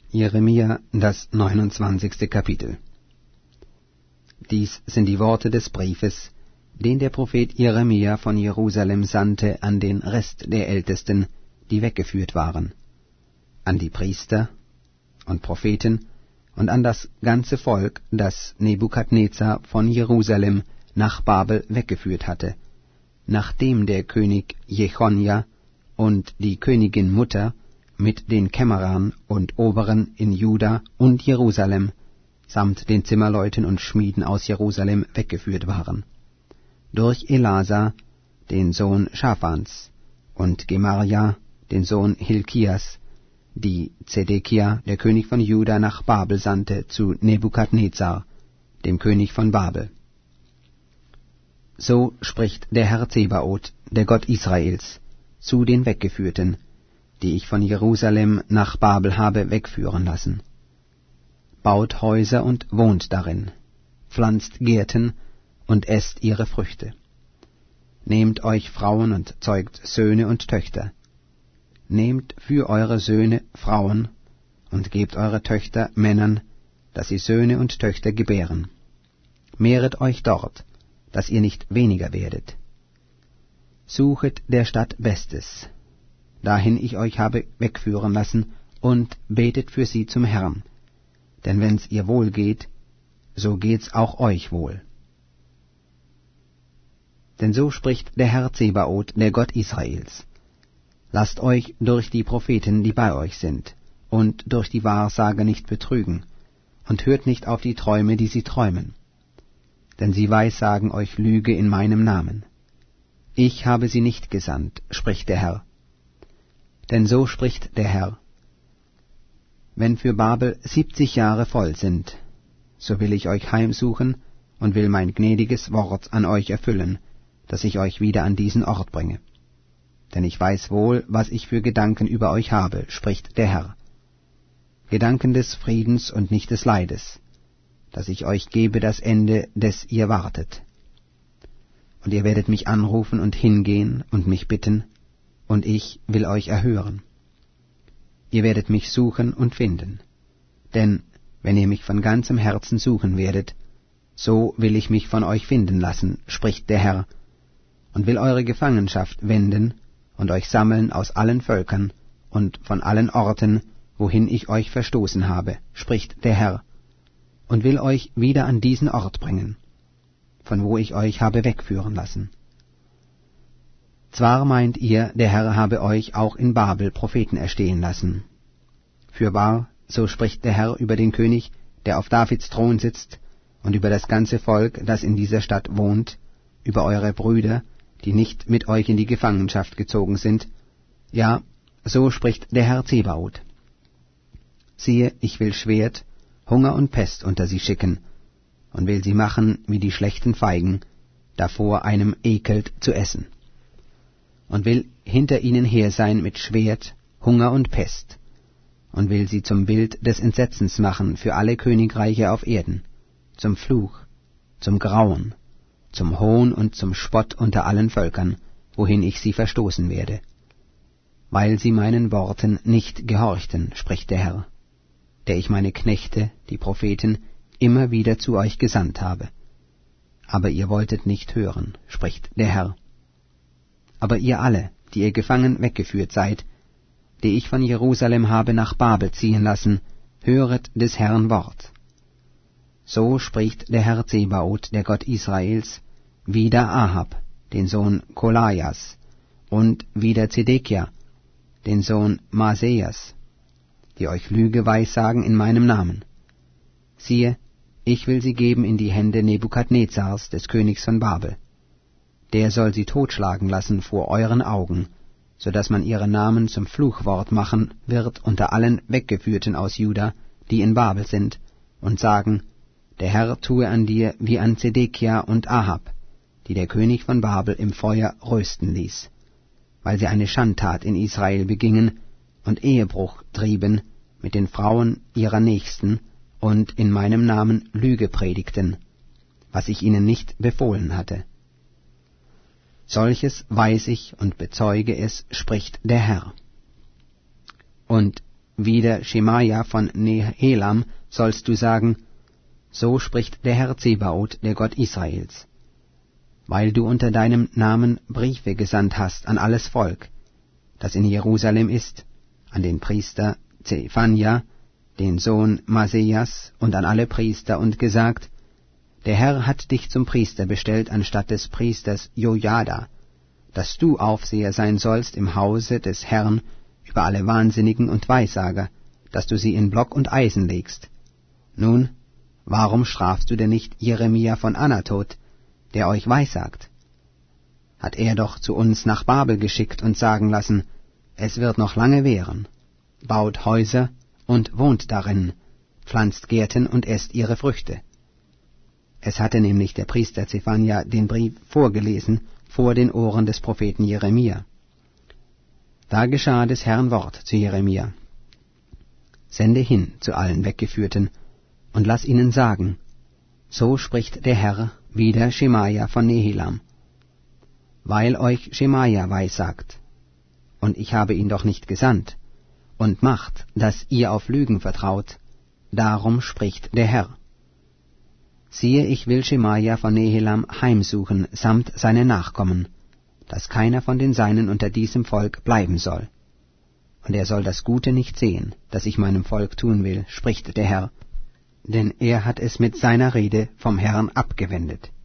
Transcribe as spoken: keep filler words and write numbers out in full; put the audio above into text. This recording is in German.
Jeremia, das neunundzwanzigste Kapitel. Dies sind die Worte des Briefes, den der Prophet Jeremia von Jerusalem sandte an den Rest der Ältesten, die weggeführt waren, an die Priester und Propheten und an das ganze Volk, das Nebukadnezar von Jerusalem nach Babel weggeführt hatte, nachdem der König Jechonja und die Königin Mutter mit den Kämmerern und Oberen in Juda und Jerusalem samt den Zimmerleuten und Schmieden aus Jerusalem weggeführt waren, durch Elasa, den Sohn Schaphans, und Gemarja, den Sohn Hilkias, die Zedekia, der König von Juda, nach Babel sandte zu Nebukadnezar, dem König von Babel. So spricht der Herr Zebaoth, der Gott Israels, zu den Weggeführten, die ich von Jerusalem nach Babel habe wegführen lassen. Baut Häuser und wohnt darin, pflanzt Gärten und esst ihre Früchte. Nehmt euch Frauen und zeugt Söhne und Töchter. Nehmt für eure Söhne Frauen und gebt eure Töchter Männern, dass sie Söhne und Töchter gebären. Mehret euch dort, dass ihr nicht weniger werdet. Suchet der Stadt Bestes, dahin ich euch habe wegführen lassen, und betet für sie zum Herrn. Denn wenn's ihr wohl geht, so geht's auch euch wohl. Denn so spricht der Herr Zebaoth, der Gott Israels. Lasst euch durch die Propheten, die bei euch sind, und durch die Wahrsager nicht betrügen, und hört nicht auf die Träume, die sie träumen. Denn sie weissagen euch Lüge in meinem Namen. Ich habe sie nicht gesandt, spricht der Herr. Denn so spricht der Herr: Wenn für Babel siebzig Jahre voll sind, so will ich euch heimsuchen und will mein gnädiges Wort an euch erfüllen, dass ich euch wieder an diesen Ort bringe. Denn ich weiß wohl, was ich für Gedanken über euch habe, spricht der Herr. Gedanken des Friedens und nicht des Leides, dass ich euch gebe das Ende, des ihr wartet. Und ihr werdet mich anrufen und hingehen und mich bitten, und ich will euch erhören. Ihr werdet mich suchen und finden. Denn wenn ihr mich von ganzem Herzen suchen werdet, so will ich mich von euch finden lassen, spricht der Herr, und will eure Gefangenschaft wenden und euch sammeln aus allen Völkern und von allen Orten, wohin ich euch verstoßen habe, spricht der Herr, und will euch wieder an diesen Ort bringen, von wo ich euch habe wegführen lassen. Zwar meint ihr, der Herr habe euch auch in Babel Propheten erstehen lassen. Fürwahr, so spricht der Herr über den König, der auf Davids Thron sitzt, und über das ganze Volk, das in dieser Stadt wohnt, über eure Brüder, die nicht mit euch in die Gefangenschaft gezogen sind. Ja, so spricht der Herr Zebaoth. Siehe, ich will Schwert, Hunger und Pest unter sie schicken, und will sie machen wie die schlechten Feigen, davor einem ekelt zu essen. Und will hinter ihnen her sein mit Schwert, Hunger und Pest, und will sie zum Bild des Entsetzens machen für alle Königreiche auf Erden, zum Fluch, zum Grauen, zum Hohn und zum Spott unter allen Völkern, wohin ich sie verstoßen werde, weil sie meinen Worten nicht gehorchten, spricht der Herr, der ich meine Knechte, die Propheten, immer wieder zu euch gesandt habe. Aber ihr wolltet nicht hören, spricht der Herr. Aber ihr alle, die ihr gefangen weggeführt seid, die ich von Jerusalem habe nach Babel ziehen lassen, höret des Herrn Wort. So spricht der Herr Zebaoth, der Gott Israels, wider Ahab, den Sohn Kolajas, und wider Zedekia, den Sohn Maseas, die euch Lüge weissagen in meinem Namen. Siehe, ich will sie geben in die Hände Nebukadnezars, des Königs von Babel. Der soll sie totschlagen lassen vor euren Augen, so dass man ihre Namen zum Fluchwort machen wird unter allen Weggeführten aus Juda, die in Babel sind, und sagen, der Herr tue an dir wie an Zedekia und Ahab, die der König von Babel im Feuer rösten ließ, weil sie eine Schandtat in Israel begingen und Ehebruch trieben mit den Frauen ihrer Nächsten und in meinem Namen Lüge predigten, was ich ihnen nicht befohlen hatte. Solches weiß ich und bezeuge es, spricht der Herr. Und wider Schemaja von Nehelam sollst du sagen, so spricht der Herr Zebaoth, der Gott Israels. Weil du unter deinem Namen Briefe gesandt hast an alles Volk, das in Jerusalem ist, an den Priester Zephania, den Sohn Masejas, und an alle Priester, und gesagt, der Herr hat dich zum Priester bestellt anstatt des Priesters Jojada, dass du Aufseher sein sollst im Hause des Herrn über alle Wahnsinnigen und Weissager, dass du sie in Block und Eisen legst. Nun, warum strafst du denn nicht Jeremia von Anatot, der euch weissagt? Hat er doch zu uns nach Babel geschickt und sagen lassen, es wird noch lange währen. Baut Häuser und wohnt darin, pflanzt Gärten und esst ihre Früchte. Es hatte nämlich der Priester Zephania den Brief vorgelesen vor den Ohren des Propheten Jeremia. Da geschah des Herrn Wort zu Jeremia. Sende hin zu allen Weggeführten und lass ihnen sagen, so spricht der Herr wider Schemaja von Nehelam. Weil euch Schemaja weissagt, und ich habe ihn doch nicht gesandt, und macht, dass ihr auf Lügen vertraut, darum spricht der Herr. Siehe, ich will Schemaja von Nehelam heimsuchen, samt seinen Nachkommen, dass keiner von den Seinen unter diesem Volk bleiben soll. Und er soll das Gute nicht sehen, das ich meinem Volk tun will, spricht der Herr, denn er hat es mit seiner Rede vom Herrn abgewendet.